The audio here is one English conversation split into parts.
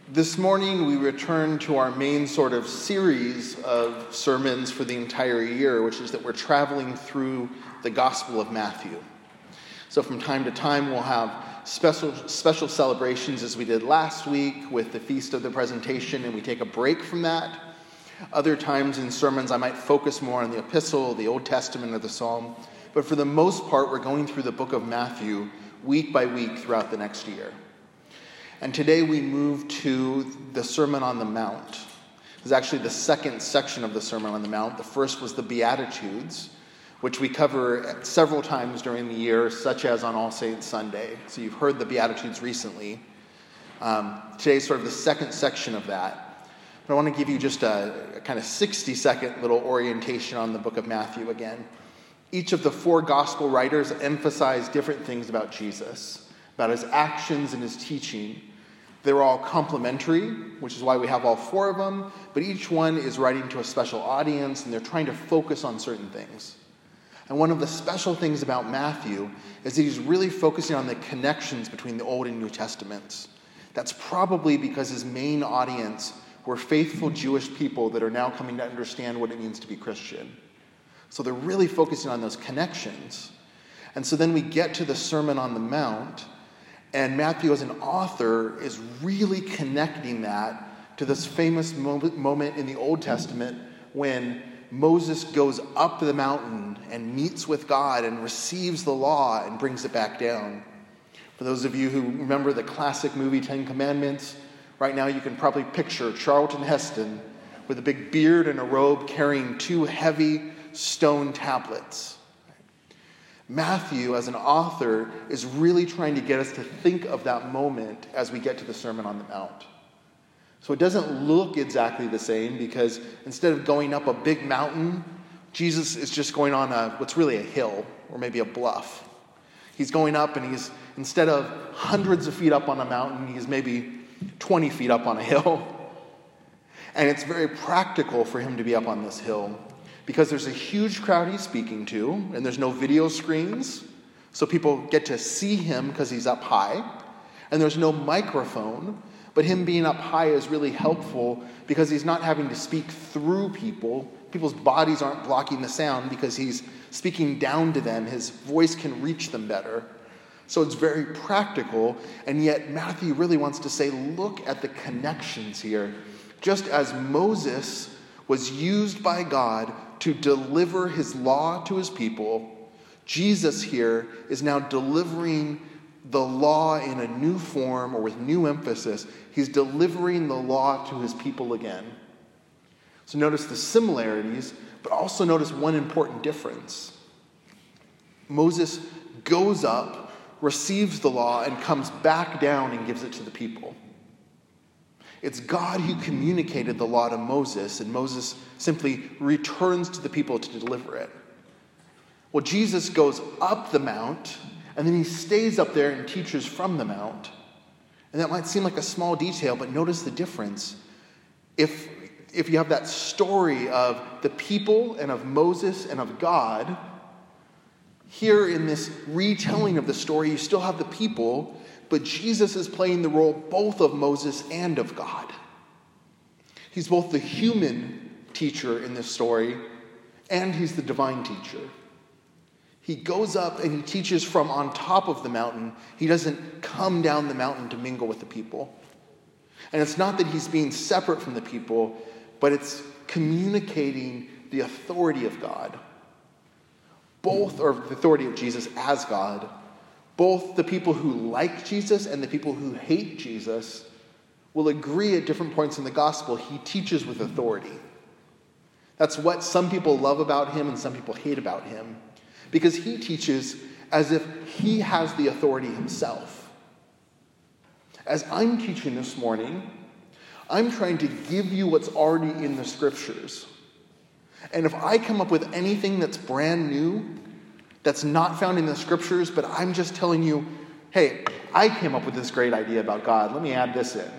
This morning we return to our main sort of series of sermons for the entire year, which is that we're traveling through the Gospel of Matthew. So from time to time we'll have special celebrations as we did last week with the Feast of the Presentation, and we take a break from that. Other times in sermons I might focus more on the Epistle, the Old Testament, or the Psalm. But for the most part we're going through the book of Matthew week by week throughout the next year. And today we move to the Sermon on the Mount. This is actually the second section of the Sermon on the Mount. The first was the Beatitudes, which we cover several times during the year, such as on All Saints Sunday. So you've heard the Beatitudes recently. Today's sort of the second section of that. But I want to give you just a kind of 60-second little orientation on the book of Matthew again. Each of the four gospel writers emphasize different things about Jesus, about his actions and his teaching. They're all complementary, which is why we have all four of them, but each one is writing to a special audience, and they're trying to focus on certain things. And one of the special things about Matthew is that he's really focusing on the connections between the Old and New Testaments. That's probably because his main audience were faithful Jewish people that are now coming to understand what it means to be Christian. So they're really focusing on those connections. And so then we get to the Sermon on the Mount, and Matthew, as an author, is really connecting that to this famous moment in the Old Testament when Moses goes up the mountain and meets with God and receives the law and brings it back down. For those of you who remember the classic movie Ten Commandments, right now you can probably picture Charlton Heston with a big beard and a robe carrying two heavy stone tablets. Matthew, as an author, is really trying to get us to think of that moment as we get to the Sermon on the Mount. So it doesn't look exactly the same because instead of going up a big mountain, Jesus is just going on what's really a hill or maybe a bluff. He's going up, and he's, instead of hundreds of feet up on a mountain, he's maybe 20 feet up on a hill. And it's very practical for him to be up on this hill, because there's a huge crowd he's speaking to, and there's no video screens, so people get to see him because he's up high, and there's no microphone, but him being up high is really helpful because he's not having to speak through people. People's bodies aren't blocking the sound because he's speaking down to them. His voice can reach them better. So it's very practical, and yet Matthew really wants to say, look at the connections here. Just as Moses was used by God to deliver his law to his people, Jesus here is now delivering the law in a new form or with new emphasis. He's delivering the law to his people again. So notice the similarities, but also notice one important difference. Moses goes up, receives the law, and comes back down and gives it to the people. It's God who communicated the law to Moses, and Moses simply returns to the people to deliver it. Well, Jesus goes up the mount, and then he stays up there and teaches from the mount. And that might seem like a small detail, but notice the difference. If you have that story of the people and of Moses and of God, here in this retelling of the story, you still have the people, but Jesus is playing the role both of Moses and of God. He's both the human teacher in this story, and he's the divine teacher. He goes up and he teaches from on top of the mountain. He doesn't come down the mountain to mingle with the people. And it's not that he's being separate from the people, but it's communicating the authority of God. Both are the authority of Jesus as God. Both the people who like Jesus and the people who hate Jesus will agree at different points in the gospel he teaches with authority. That's what some people love about him and some people hate about him, because he teaches as if he has the authority himself. As I'm teaching this morning, I'm trying to give you what's already in the scriptures. And if I come up with anything that's brand new, that's not found in the scriptures, but I'm just telling you, hey, I came up with this great idea about God, let me add this in.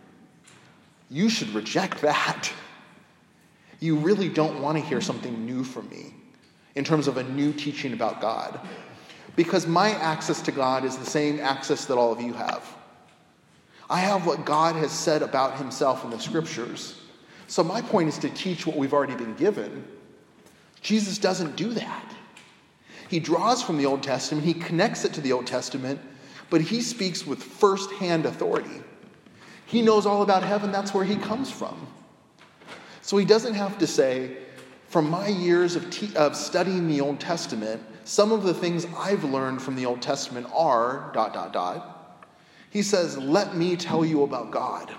You should reject that. You really don't want to hear something new from me in terms of a new teaching about God, because my access to God is the same access that all of you have. I have what God has said about himself in the scriptures. So my point is to teach what we've already been given. Jesus doesn't do that. He draws from the Old Testament, he connects it to the Old Testament, but he speaks with first-hand authority. He knows all about heaven, that's where he comes from. So he doesn't have to say, from my years of studying the Old Testament, some of the things I've learned from the Old Testament are ... He says, let me tell you about God.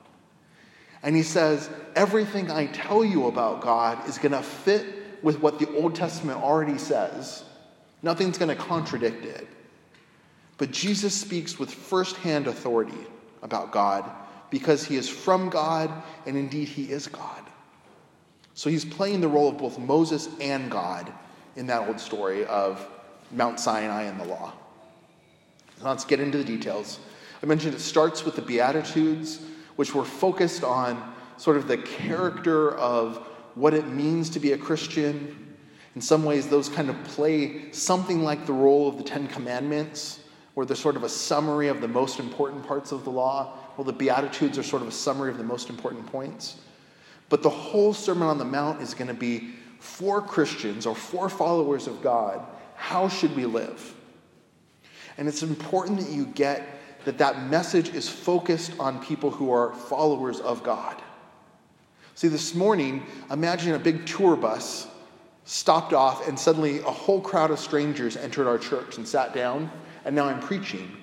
And he says, everything I tell you about God is going to fit with what the Old Testament already says. Nothing's going to contradict it. But Jesus speaks with first-hand authority about God because he is from God, and indeed he is God. So he's playing the role of both Moses and God in that old story of Mount Sinai and the law. So let's get into the details. I mentioned it starts with the Beatitudes, which were focused on sort of the character of what it means to be a Christian. In some ways, those kind of play something like the role of the Ten Commandments, where they're sort of a summary of the most important parts of the law. Well, the Beatitudes are sort of a summary of the most important points. But the whole Sermon on the Mount is going to be for Christians or for followers of God. How should we live? And it's important that you get that message is focused on people who are followers of God. See, this morning, imagine a big tour bus stopped off and suddenly a whole crowd of strangers entered our church and sat down, and now I'm preaching.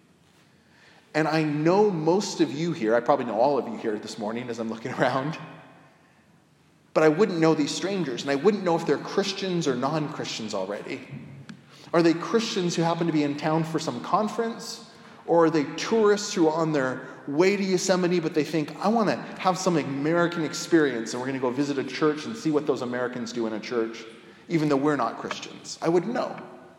And I know most of you here, I probably know all of you here this morning as I'm looking around, but I wouldn't know these strangers, and I wouldn't know if they're Christians or non-Christians already. Are they Christians who happen to be in town for some conference? Or are they tourists who are on their way to Yosemite, but they think, I want to have some American experience, and we're going to go visit a church and see what those Americans do in a church, even though we're not Christians? I wouldn't know.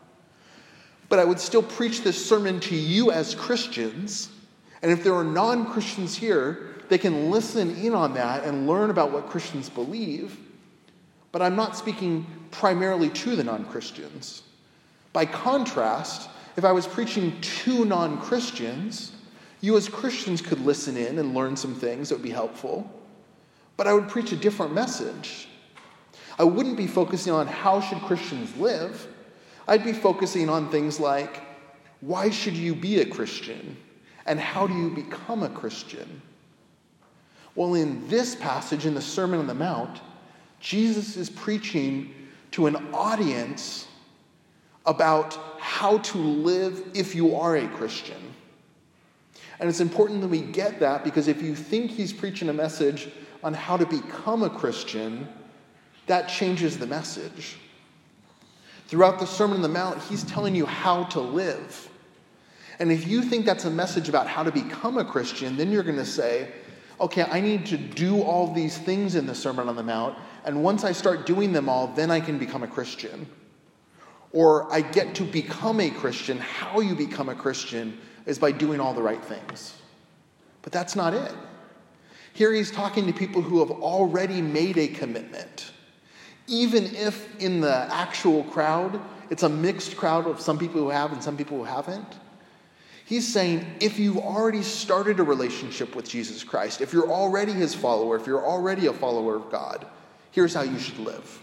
But I would still preach this sermon to you as Christians, and if there are non-Christians here, they can listen in on that and learn about what Christians believe. But I'm not speaking primarily to the non-Christians. By contrast, if I was preaching to non-Christians, you as Christians could listen in and learn some things that would be helpful. But I would preach a different message. I wouldn't be focusing on how should Christians live. I'd be focusing on things like, why should you be a Christian? And how do you become a Christian? Well, in this passage, in the Sermon on the Mount, Jesus is preaching to an audience about how to live if you are a Christian. And it's important that we get that, because if you think he's preaching a message on how to become a Christian, that changes the message. Throughout the Sermon on the Mount, he's telling you how to live. And if you think that's a message about how to become a Christian, then you're going to say, okay, I need to do all these things in the Sermon on the Mount, and once I start doing them all, then I can become a Christian. Or I get to become a Christian. How you become a Christian is by doing all the right things. But that's not it. Here he's talking to people who have already made a commitment. Even if in the actual crowd, it's a mixed crowd of some people who have and some people who haven't. He's saying, if you've already started a relationship with Jesus Christ, if you're already his follower, if you're already a follower of God, here's how you should live.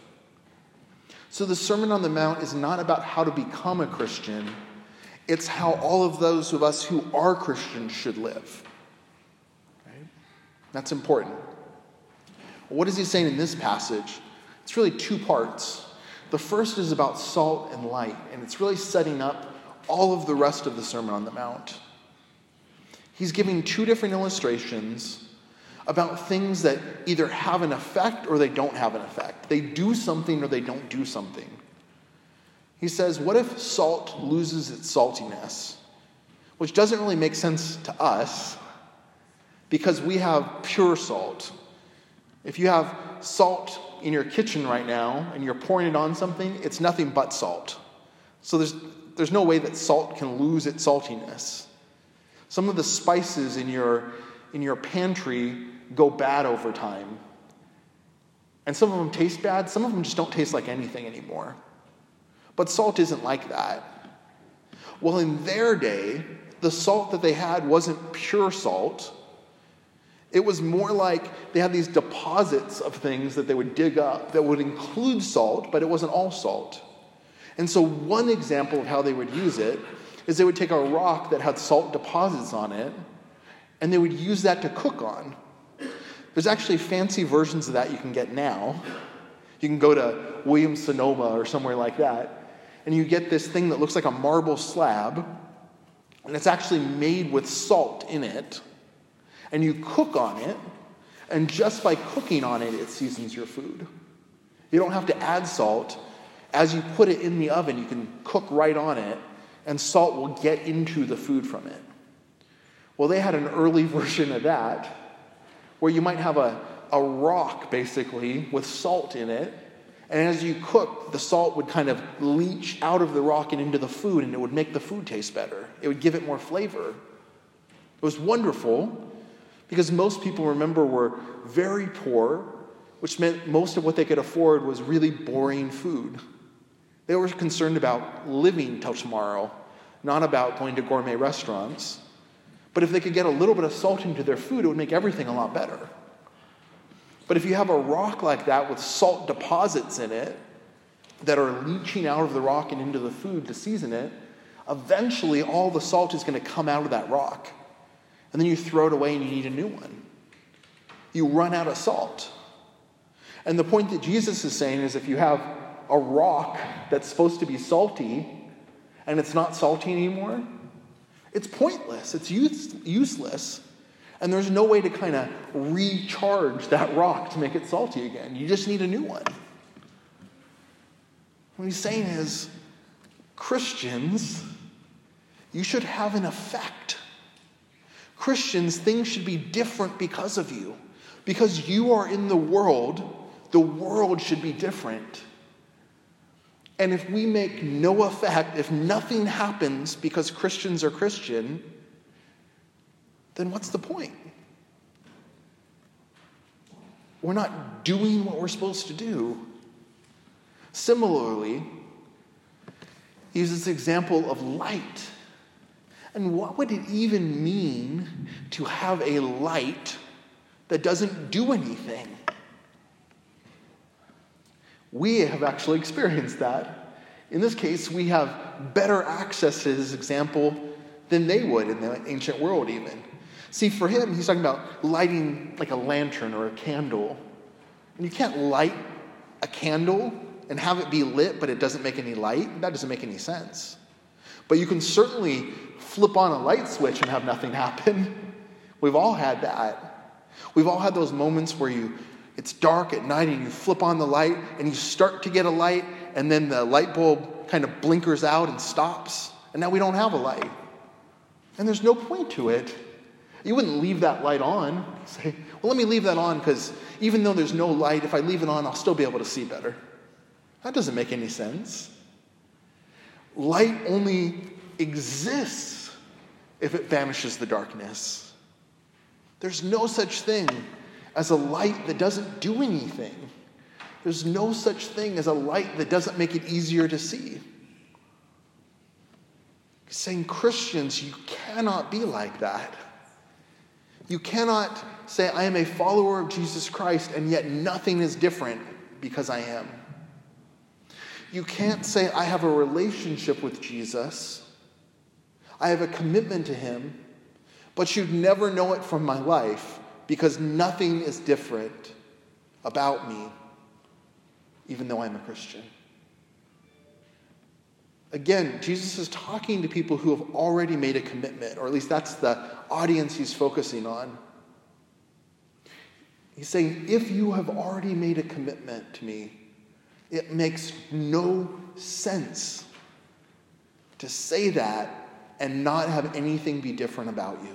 So the Sermon on the Mount is not about how to become a Christian. It's how all of those of us who are Christians should live. Right? That's important. What is he saying in this passage? It's really two parts. The first is about salt and light, and it's really setting up all of the rest of the Sermon on the Mount. He's giving two different illustrations about things that either have an effect or they don't have an effect. They do something or they don't do something. He says, what if salt loses its saltiness? Which doesn't really make sense to us because we have pure salt. If you have salt in your kitchen right now and you're pouring it on something, it's nothing but salt. So there's no way that salt can lose its saltiness. Some of the spices in your pantry go bad over time. And some of them taste bad. Some of them just don't taste like anything anymore. But salt isn't like that. Well, in their day, the salt that they had wasn't pure salt. It was more like they had these deposits of things that they would dig up that would include salt, but it wasn't all salt. And so one example of how they would use it is they would take a rock that had salt deposits on it, and they would use that to cook on. There's actually fancy versions of that you can get now. You can go to Williams-Sonoma or somewhere like that, and you get this thing that looks like a marble slab, and it's actually made with salt in it, and you cook on it, and just by cooking on it, it seasons your food. You don't have to add salt. As you put it in the oven, you can cook right on it, and salt will get into the food from it. Well, they had an early version of that, where you might have a rock, basically, with salt in it, and as you cook, the salt would kind of leach out of the rock and into the food, and it would make the food taste better. It would give it more flavor. It was wonderful, because most people, remember, were very poor, which meant most of what they could afford was really boring food. They were concerned about living till tomorrow, not about going to gourmet restaurants. But if they could get a little bit of salt into their food, it would make everything a lot better. But if you have a rock like that with salt deposits in it that are leaching out of the rock and into the food to season it, eventually all the salt is going to come out of that rock. And then you throw it away and you need a new one. You run out of salt. And the point that Jesus is saying is if you have a rock that's supposed to be salty and it's not salty anymore, it's pointless. It's useless. And there's no way to kind of recharge that rock to make it salty again. You just need a new one. What he's saying is, Christians, you should have an effect. Christians, things should be different because of you. Because you are in the world should be different. And if we make no effect, if nothing happens because Christians are Christian, then what's the point? We're not doing what we're supposed to do. Similarly, he uses this example of light. And what would it even mean to have a light that doesn't do anything? We have actually experienced that. In this case, we have better access to this example than they would in the ancient world even. See, for him, he's talking about lighting like a lantern or a candle. And you can't light a candle and have it be lit, but it doesn't make any light. That doesn't make any sense. But you can certainly flip on a light switch and have nothing happen. We've all had that. We've all had those moments where it's dark at night and you flip on the light and you start to get a light and then the light bulb kind of blinkers out and stops. And now we don't have a light. And there's no point to it. You wouldn't leave that light on. Say, well, let me leave that on because even though there's no light, if I leave it on, I'll still be able to see better. That doesn't make any sense. Light only exists if it banishes the darkness. There's no such thing as a light that doesn't do anything. There's no such thing as a light that doesn't make it easier to see. He's saying, Christians, you cannot be like that. You cannot say, I am a follower of Jesus Christ, and yet nothing is different because I am. You can't say, I have a relationship with Jesus. I have a commitment to him, but you'd never know it from my life because nothing is different about me, even though I'm a Christian. Again, Jesus is talking to people who have already made a commitment, or at least that's the audience he's focusing on. He's saying, if you have already made a commitment to me, it makes no sense to say that and not have anything be different about you.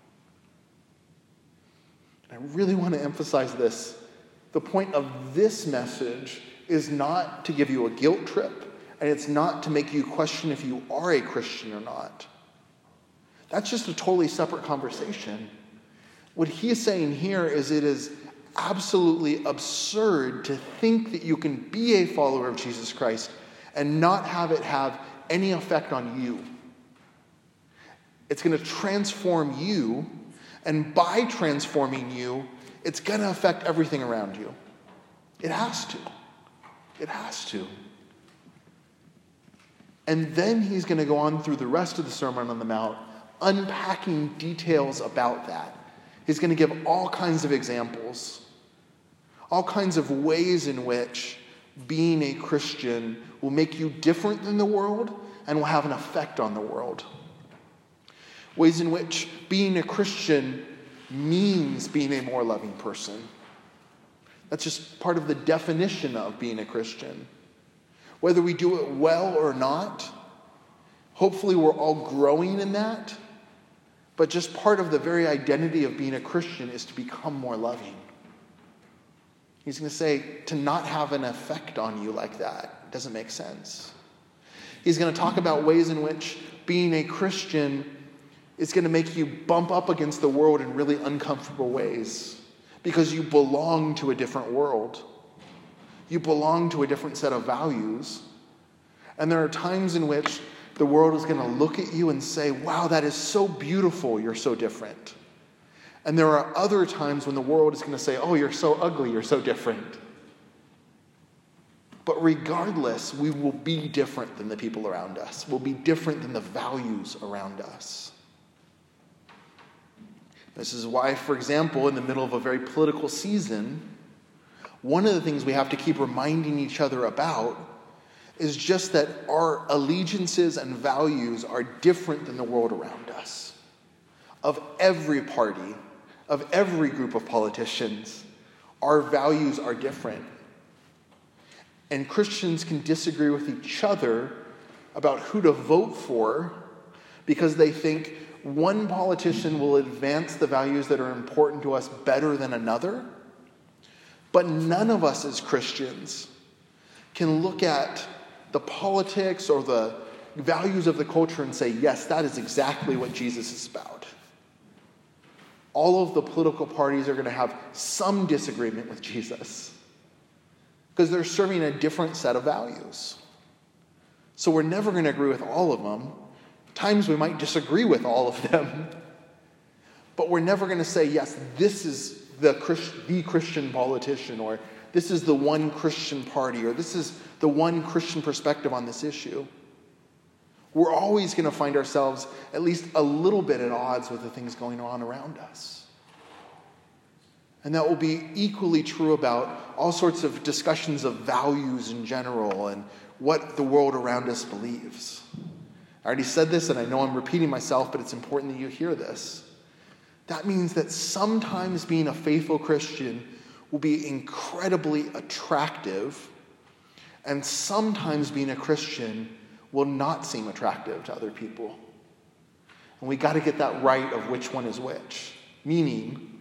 And I really want to emphasize this. The point of this message is not to give you a guilt trip, and it's not to make you question if you are a Christian or not. That's just a totally separate conversation. What he is saying here is it is absolutely absurd to think that you can be a follower of Jesus Christ and not have it have any effect on you. It's going to transform you, and by transforming you, it's going to affect everything around you. It has to. It has to. And then he's going to go on through the rest of the Sermon on the Mount, unpacking details about that. He's going to give all kinds of examples, all kinds of ways in which being a Christian will make you different than the world and will have an effect on the world. Ways in which being a Christian means being a more loving person. That's just part of the definition of being a Christian. Whether we do it well or not, hopefully we're all growing in that. But just part of the very identity of being a Christian is to become more loving. He's going to say, to not have an effect on you like that doesn't make sense. He's going to talk about ways in which being a Christian is going to make you bump up against the world in really uncomfortable ways because you belong to a different world. You belong to a different set of values. And there are times in which the world is going to look at you and say, wow, that is so beautiful, you're so different. And there are other times when the world is going to say, oh, you're so ugly, you're so different. But regardless, we will be different than the people around us. We'll be different than the values around us. This is why, for example, in the middle of a very political season, one of the things we have to keep reminding each other about is just that our allegiances and values are different than the world around us. Of every party, of every group of politicians, our values are different. And Christians can disagree with each other about who to vote for because they think one politician will advance the values that are important to us better than another. But none of us as Christians can look at the politics or the values of the culture and say, yes, that is exactly what Jesus is about. All of the political parties are going to have some disagreement with Jesus because they're serving a different set of values. So we're never going to agree with all of them. Times we might disagree with all of them. But we're never going to say, yes, this is the Christian politician, or this is the one Christian party, or this is the one Christian perspective on this issue. We're always going to find ourselves at least a little bit at odds with the things going on around us. And that will be equally true about all sorts of discussions of values in general and what the world around us believes. I already said this, and I know I'm repeating myself, but it's important that you hear this. That means that sometimes being a faithful Christian will be incredibly attractive, and sometimes being a Christian will not seem attractive to other people. And we got to get that right of which one is which. Meaning,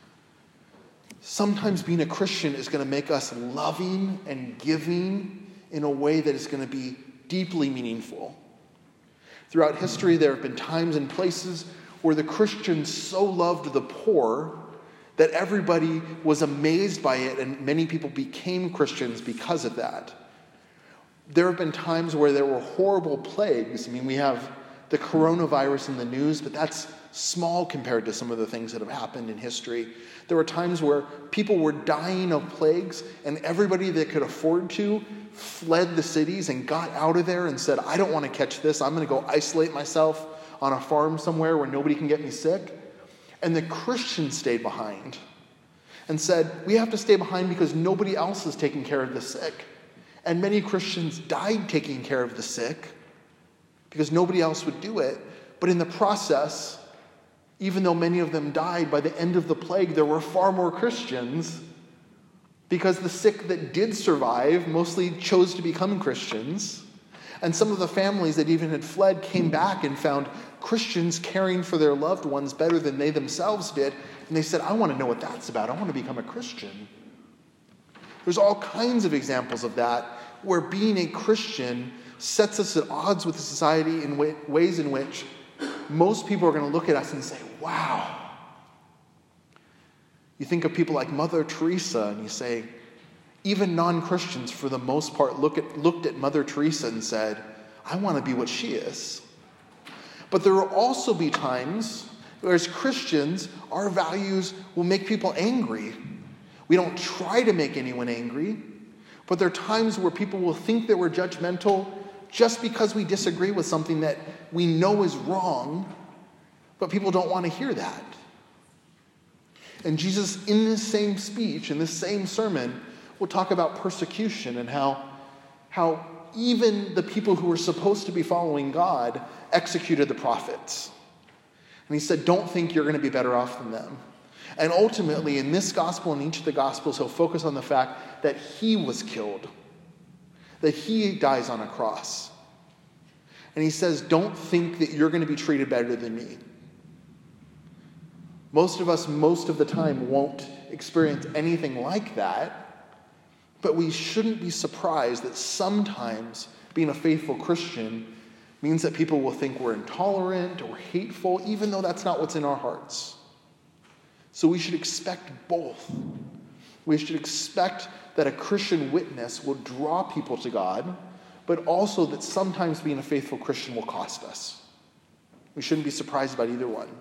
sometimes being a Christian is going to make us loving and giving in a way that is going to be deeply meaningful. Throughout history, there have been times and places where the Christians so loved the poor that everybody was amazed by it, and many people became Christians because of that. There have been times where there were horrible plagues. I mean, we have the coronavirus in the news, but that's small compared to some of the things that have happened in history. There were times where people were dying of plagues, and everybody that could afford to fled the cities and got out of there and said, I don't want to catch this. I'm going to go isolate myself on a farm somewhere where nobody can get me sick. And the Christians stayed behind and said, we have to stay behind because nobody else is taking care of the sick. And many Christians died taking care of the sick because nobody else would do it. But in the process, even though many of them died, by the end of the plague, there were far more Christians because the sick that did survive mostly chose to become Christians. And some of the families that even had fled came back and found Christians caring for their loved ones better than they themselves did. And they said, I want to know what that's about. I want to become a Christian. There's all kinds of examples of that where being a Christian sets us at odds with the society in ways in which most people are going to look at us and say, wow. You think of people like Mother Teresa and you say, even non-Christians for the most part looked at Mother Teresa and said, I want to be what she is. But there will also be times where as Christians, our values will make people angry. We don't try to make anyone angry, but there are times where people will think that we're judgmental just because we disagree with something that we know is wrong, but people don't want to hear that. And Jesus, in this same speech, in this same sermon, will talk about persecution and how even the people who were supposed to be following God executed the prophets. And he said, don't think you're going to be better off than them. And ultimately, in this gospel and each of the gospels, he'll focus on the fact that he was killed, that he dies on a cross. And he says, don't think that you're going to be treated better than me. Most of us, most of the time, won't experience anything like that, but we shouldn't be surprised that sometimes being a faithful Christian means that people will think we're intolerant or hateful, even though that's not what's in our hearts. So we should expect both. We should expect that a Christian witness will draw people to God, but also that sometimes being a faithful Christian will cost us. We shouldn't be surprised about either one.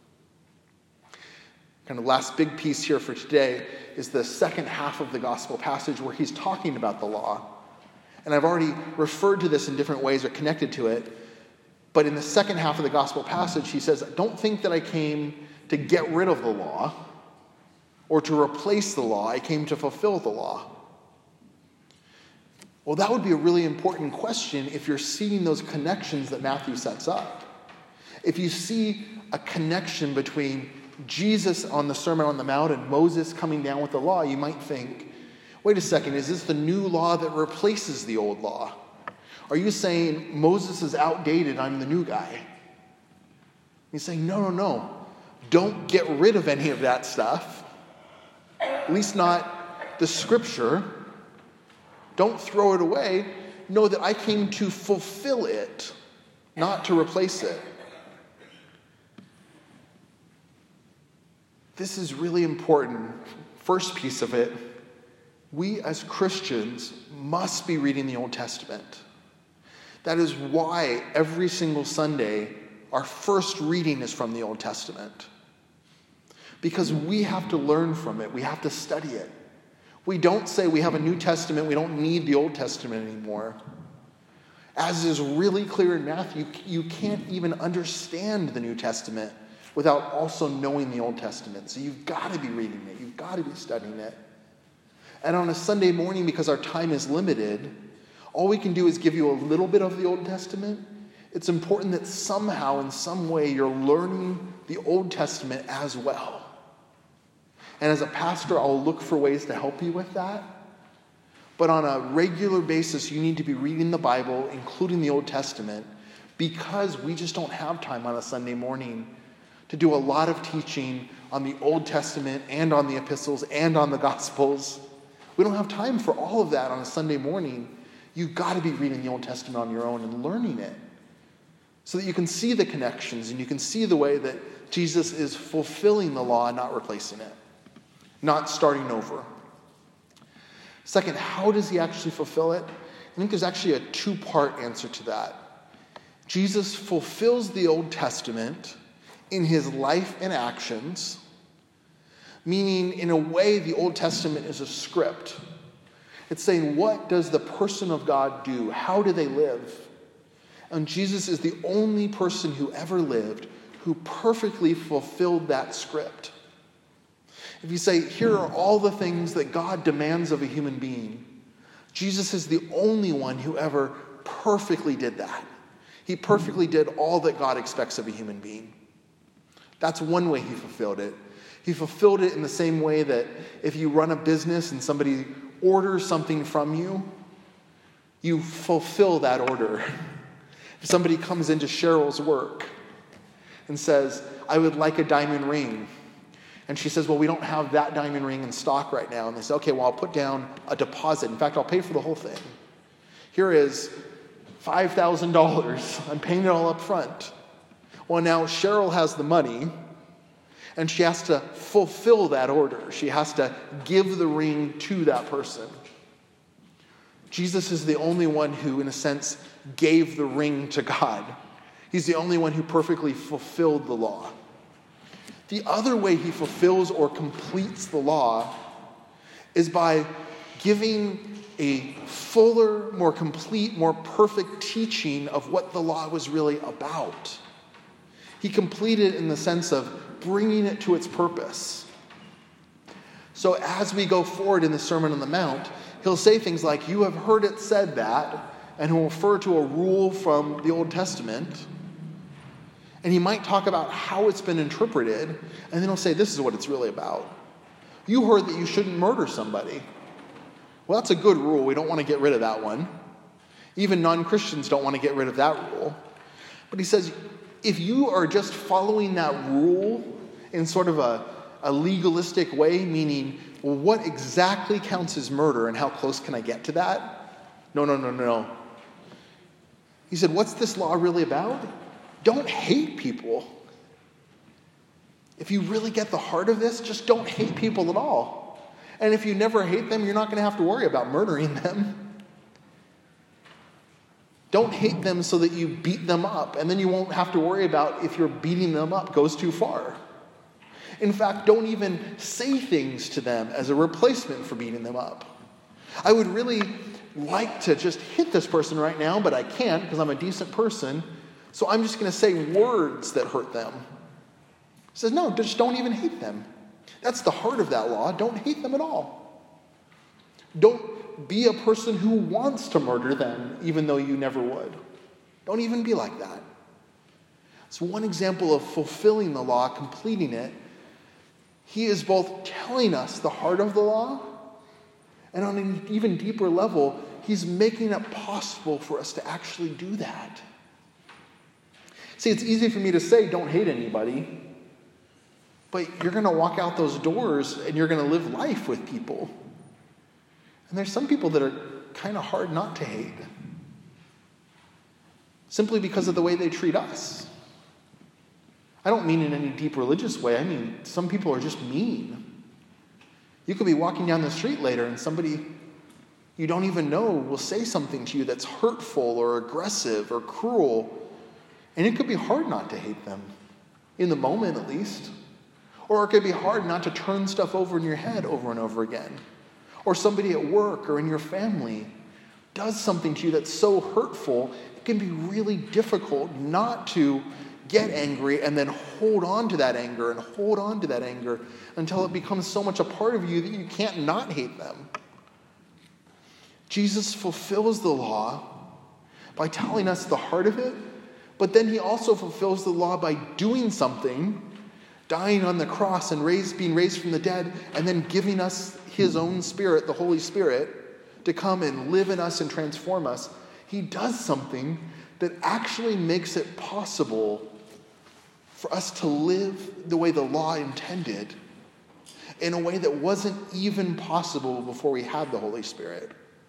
Kind of last big piece here for today is the second half of the gospel passage where he's talking about the law. And I've already referred to this in different ways or connected to it. But in the second half of the gospel passage, he says, don't think that I came to get rid of the law or to replace the law. I came to fulfill the law. Well, that would be a really important question if you're seeing those connections that Matthew sets up. If you see a connection between Jesus on the Sermon on the Mount and Moses coming down with the law, you might think, wait a second, is this the new law that replaces the old law? Are you saying Moses is outdated, I'm the new guy? He's saying, no. Don't get rid of any of that stuff. At least not the scripture. Don't throw it away. Know that I came to fulfill it, not to replace it. This is really important. First piece of it, we as Christians must be reading the Old Testament. That is why every single Sunday, our first reading is from the Old Testament. Because we have to learn from it. We have to study it. We don't say we have a New Testament, we don't need the Old Testament anymore. As is really clear in Matthew, you can't even understand the New Testament without also knowing the Old Testament. So you've got to be reading it. You've got to be studying it. And on a Sunday morning, because our time is limited, all we can do is give you a little bit of the Old Testament. It's important that somehow, in some way, you're learning the Old Testament as well. And as a pastor, I'll look for ways to help you with that. But on a regular basis, you need to be reading the Bible, including the Old Testament, because we just don't have time on a Sunday morning to do a lot of teaching on the Old Testament and on the epistles and on the Gospels. We don't have time for all of that on a Sunday morning. You've got to be reading the Old Testament on your own and learning it so that you can see the connections and you can see the way that Jesus is fulfilling the law and not replacing it, not starting over. Second, how does he actually fulfill it? I think there's actually a two-part answer to that. Jesus fulfills the Old Testament in his life and actions, meaning in a way the Old Testament is a script. It's saying, what does the person of God do? How do they live? And Jesus is the only person who ever lived who perfectly fulfilled that script. If you say, here are all the things that God demands of a human being, Jesus is the only one who ever perfectly did that. He perfectly did all that God expects of a human being. That's one way he fulfilled it. He fulfilled it in the same way that if you run a business and somebody orders something from you, you fulfill that order. If somebody comes into Cheryl's work and says, I would like a diamond ring, and she says, well, we don't have that diamond ring in stock right now. And they say, okay, well, I'll put down a deposit. In fact, I'll pay for the whole thing. Here is $5,000. I'm paying it all up front. Well, now Cheryl has the money, and she has to fulfill that order. She has to give the ring to that person. Jesus is the only one who, in a sense, gave the ring to God. He's the only one who perfectly fulfilled the law. The other way he fulfills or completes the law is by giving a fuller, more complete, more perfect teaching of what the law was really about. He completed it in the sense of bringing it to its purpose. So as we go forward in the Sermon on the Mount, he'll say things like, "You have heard it said that," and he'll refer to a rule from the Old Testament. And he might talk about how it's been interpreted, and then he'll say, "This is what it's really about. You heard that you shouldn't murder somebody. Well, that's a good rule. We don't want to get rid of that one. Even non-Christians don't want to get rid of that rule." But he says, if you are just following that rule in sort of a legalistic way, meaning, well, what exactly counts as murder and how close can I get to that? No. He said, what's this law really about? Don't hate people. If you really get the heart of this, just don't hate people at all. And if you never hate them, you're not going to have to worry about murdering them. Don't hate them so that you beat them up, and then you won't have to worry about if you're beating them up goes too far. In fact, don't even say things to them as a replacement for beating them up. I would really like to just hit this person right now, but I can't because I'm a decent person, so I'm just going to say words that hurt them. He says, no, just don't even hate them. That's the heart of that law. Don't hate them at all. Don't be a person who wants to murder them, even though you never would. Don't even be like that. It's one example of fulfilling the law, completing it. He is both telling us the heart of the law, and on an even deeper level, he's making it possible for us to actually do that. See, it's easy for me to say, don't hate anybody, but you're going to walk out those doors and you're going to live life with people. And there's some people that are kind of hard not to hate, simply because of the way they treat us. I don't mean in any deep religious way. I mean, some people are just mean. You could be walking down the street later and somebody you don't even know will say something to you that's hurtful or aggressive or cruel. And it could be hard not to hate them, in the moment at least. Or it could be hard not to turn stuff over in your head over and over again. Or somebody at work or in your family does something to you that's so hurtful, it can be really difficult not to get angry and then hold on to that anger and hold on to that anger until it becomes so much a part of you that you can't not hate them. Jesus fulfills the law by telling us the heart of it, but then he also fulfills the law by doing something, dying on the cross and being raised from the dead, and then giving us his own Spirit, the Holy Spirit, to come and live in us and transform us. He does something that actually makes it possible for us to live the way the law intended, in a way that wasn't even possible before we had the Holy Spirit.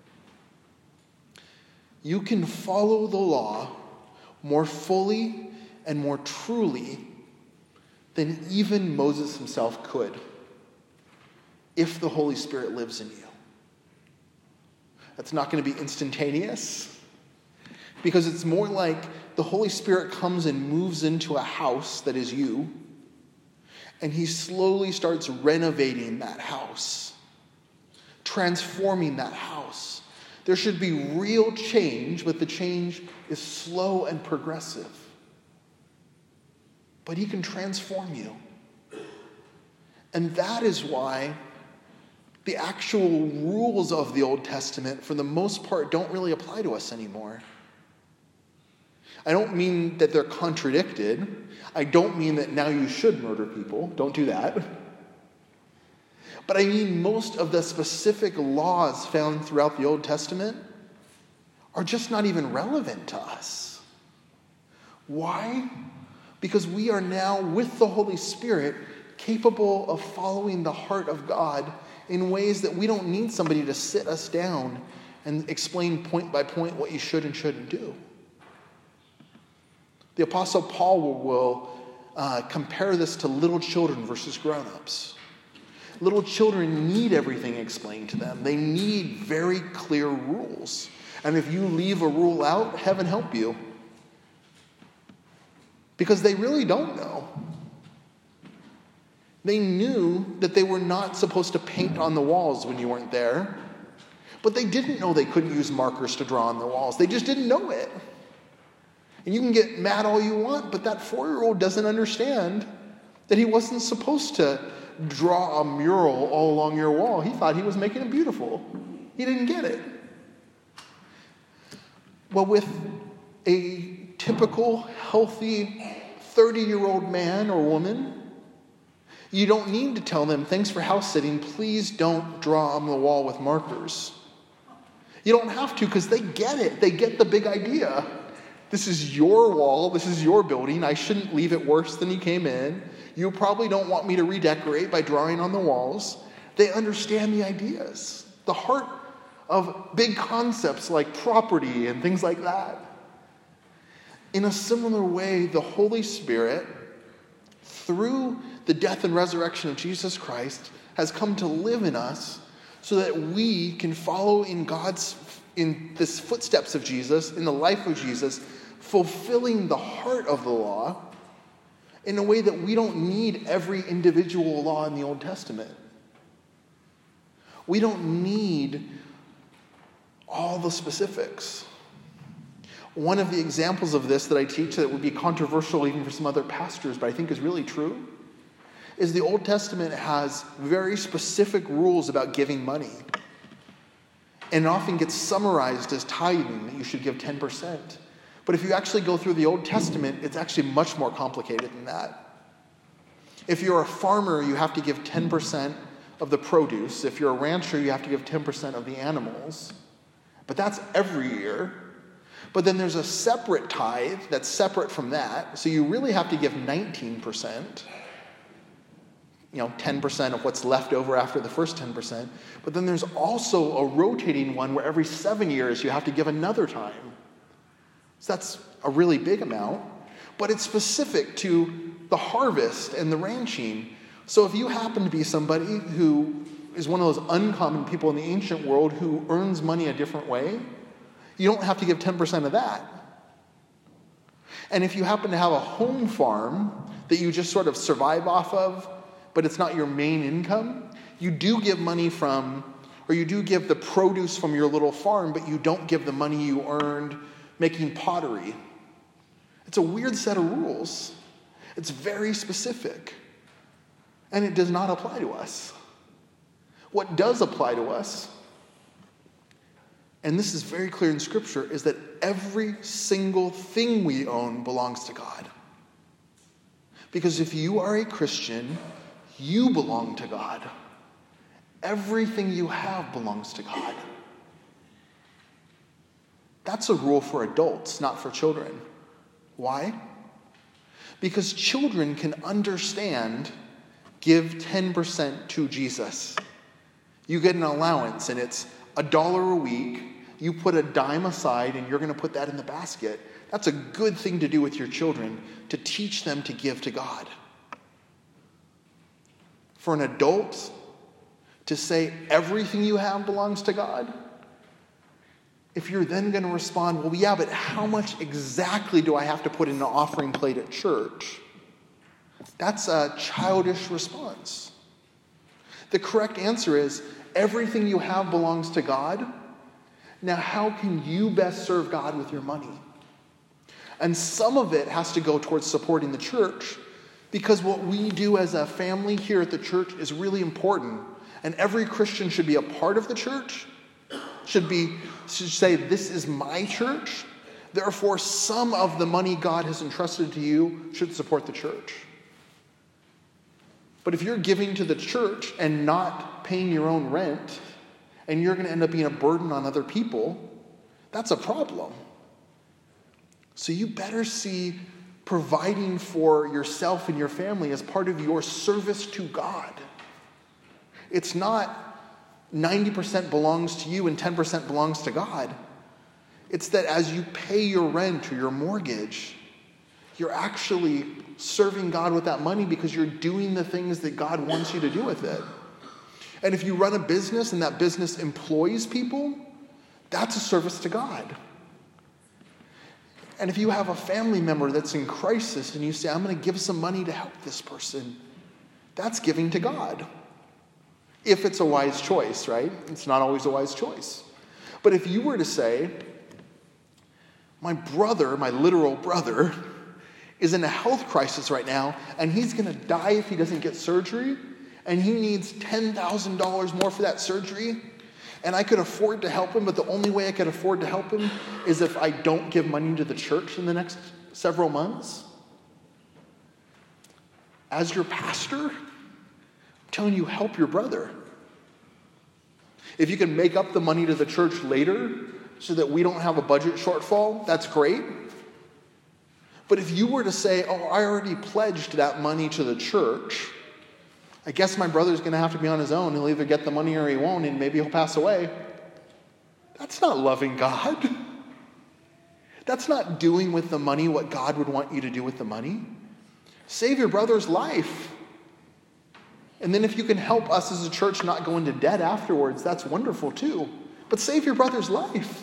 You can follow the law more fully and more truly than even Moses himself could, if the Holy Spirit lives in you. That's not going to be instantaneous, because it's more like the Holy Spirit comes and moves into a house that is you, and he slowly starts renovating that house, transforming that house. There should be real change, but the change is slow and progressive. But he can transform you. And that is why the actual rules of the Old Testament, for the most part, don't really apply to us anymore. I don't mean that they're contradicted. I don't mean that now you should murder people. Don't do that. But I mean most of the specific laws found throughout the Old Testament are just not even relevant to us. Why? Because we are now, with the Holy Spirit, capable of following the heart of God in ways that we don't need somebody to sit us down and explain point by point what you should and shouldn't do. The Apostle Paul will compare this to little children versus grown-ups. Little children need everything explained to them. They need very clear rules. And if you leave a rule out, heaven help you. Because they really don't know. They knew that they were not supposed to paint on the walls when you weren't there, but they didn't know they couldn't use markers to draw on the walls. They just didn't know it. And you can get mad all you want, but that 4-year-old doesn't understand that he wasn't supposed to draw a mural all along your wall. He thought he was making it beautiful. He didn't get it. Well, with a typical, healthy 30-year-old man or woman, you don't need to tell them, thanks for house sitting, please don't draw on the wall with markers. You don't have to, because they get it. They get the big idea. This is your wall. This is your building. I shouldn't leave it worse than you came in. You probably don't want me to redecorate by drawing on the walls. They understand the ideas, the heart of big concepts like property and things like that. In a similar way, the Holy Spirit, through the death and resurrection of Jesus Christ, has come to live in us so that we can follow in the footsteps of Jesus, in the life of Jesus, fulfilling the heart of the law in a way that we don't need every individual law in the Old Testament. We don't need all the specifics. One of the examples of this that I teach that would be controversial even for some other pastors, but I think is really true, is the Old Testament has very specific rules about giving money. And it often gets summarized as tithing, that you should give 10%. But if you actually go through the Old Testament, it's actually much more complicated than that. If you're a farmer, you have to give 10% of the produce. If you're a rancher, you have to give 10% of the animals. But that's every year. But then there's a separate tithe that's separate from that. So you really have to give 19%. 10% of what's left over after the first 10%. But then there's also a rotating one where every 7 years you have to give another time. So that's a really big amount. But it's specific to the harvest and the ranching. So if you happen to be somebody who is one of those uncommon people in the ancient world who earns money a different way, you don't have to give 10% of that. And if you happen to have a home farm that you just sort of survive off of, but it's not your main income, you do give money from, or you do give the produce from your little farm, but you don't give the money you earned making pottery. It's a weird set of rules. It's very specific. And it does not apply to us. What does apply to us, and this is very clear in Scripture, is that every single thing we own belongs to God. Because if you are a Christian, you belong to God. Everything you have belongs to God. That's a rule for adults, not for children. Why? Because children can understand, give 10% to Jesus. You get an allowance and it's $1 a week. You put a dime aside and you're going to put that in the basket. That's a good thing to do with your children, to teach them to give to God. For an adult to say everything you have belongs to God, if you're then going to respond, well, yeah, but how much exactly do I have to put in an offering plate at church? That's a childish response. The correct answer is, everything you have belongs to God. Now, how can you best serve God with your money? And some of it has to go towards supporting the church, because what we do as a family here at the church is really important. And every Christian should be a part of the church, should say, this is my church. Therefore, some of the money God has entrusted to you should support the church. But if you're giving to the church and not paying your own rent, and you're going to end up being a burden on other people, that's a problem. So you better see providing for yourself and your family as part of your service to God. It's not 90% belongs to you and 10% belongs to God. It's that as you pay your rent or your mortgage, you're actually serving God with that money because you're doing the things that God wants you to do with it. And if you run a business and that business employs people, that's a service to God. And if you have a family member that's in crisis and you say, I'm going to give some money to help this person, that's giving to God. If it's a wise choice, right? It's not always a wise choice. But if you were to say, my brother, my literal brother, is in a health crisis right now, and he's going to die if he doesn't get surgery, and he needs $10,000 more for that surgery, and I could afford to help him, but the only way I could afford to help him is if I don't give money to the church in the next several months. As your pastor, I'm telling you, help your brother. If you can make up the money to the church later so that we don't have a budget shortfall, that's great. But if you were to say, oh, I already pledged that money to the church, I guess my brother's going to have to be on his own. He'll either get the money or he won't, and maybe he'll pass away. That's not loving God. That's not doing with the money what God would want you to do with the money. Save your brother's life. And then if you can help us as a church not go into debt afterwards, that's wonderful too. But save your brother's life.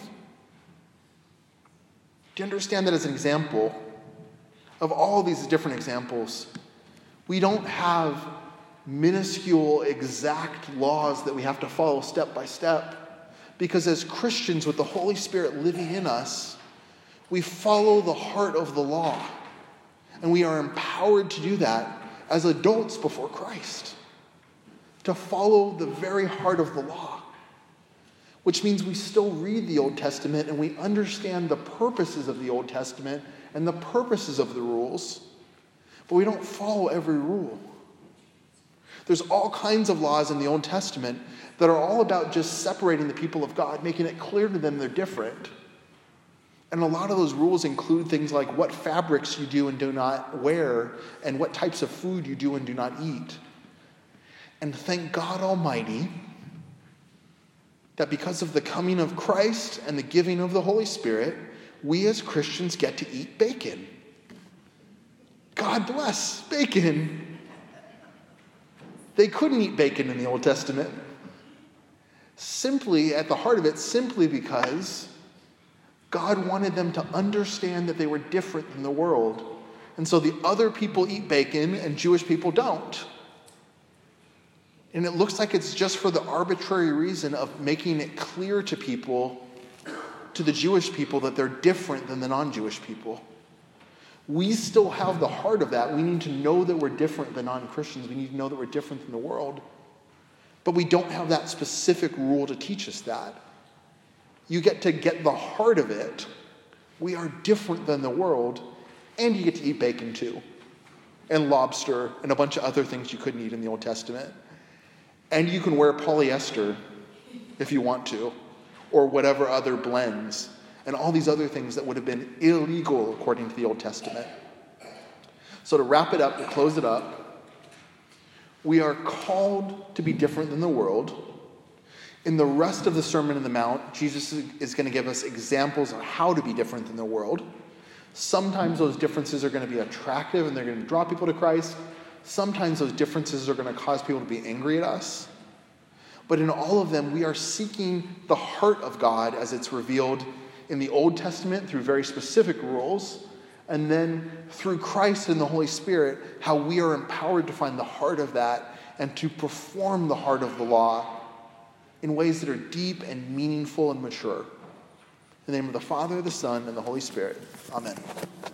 Do you understand that as an example of all these different examples? We don't have minuscule, exact laws that we have to follow step by step. Because as Christians with the Holy Spirit living in us, we follow the heart of the law. And we are empowered to do that as adults before Christ. To follow the very heart of the law. Which means we still read the Old Testament and we understand the purposes of the Old Testament and the purposes of the rules. But we don't follow every rule. There's all kinds of laws in the Old Testament that are all about just separating the people of God, making it clear to them they're different. And a lot of those rules include things like what fabrics you do and do not wear, and what types of food you do and do not eat. And thank God Almighty that because of the coming of Christ and the giving of the Holy Spirit, we as Christians get to eat bacon. God bless bacon. They couldn't eat bacon in the Old Testament. Simply, at the heart of it, simply because God wanted them to understand that they were different than the world. And so the other people eat bacon and Jewish people don't. And it looks like it's just for the arbitrary reason of making it clear to people, to the Jewish people, that they're different than the non-Jewish people. We still have the heart of that. We need to know that we're different than non-Christians. We need to know that we're different than the world. But we don't have that specific rule to teach us that. You get to get the heart of it. We are different than the world, and you get to eat bacon too, and lobster, and a bunch of other things you couldn't eat in the Old Testament. And you can wear polyester if you want to, or whatever other blends, and all these other things that would have been illegal according to the Old Testament. So to wrap it up, to close it up, we are called to be different than the world. In the rest of the Sermon on the Mount, Jesus is going to give us examples of how to be different than the world. Sometimes those differences are going to be attractive and they're going to draw people to Christ. Sometimes those differences are going to cause people to be angry at us. But in all of them, we are seeking the heart of God as it's revealed in the Old Testament through very specific rules, and then through Christ and the Holy Spirit, how we are empowered to find the heart of that and to perform the heart of the law in ways that are deep and meaningful and mature. In the name of the Father, the Son, and the Holy Spirit. Amen.